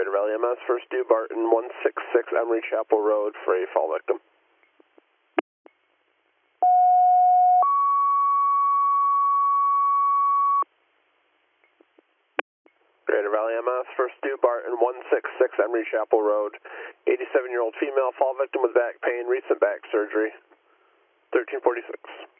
Greater Valley MS, first due Barton 166 Emery Chapel Road for a fall victim. Greater Valley MS, first due Barton 166 Emery Chapel Road, 87-year-old female, fall victim with back pain, recent back surgery, 1346.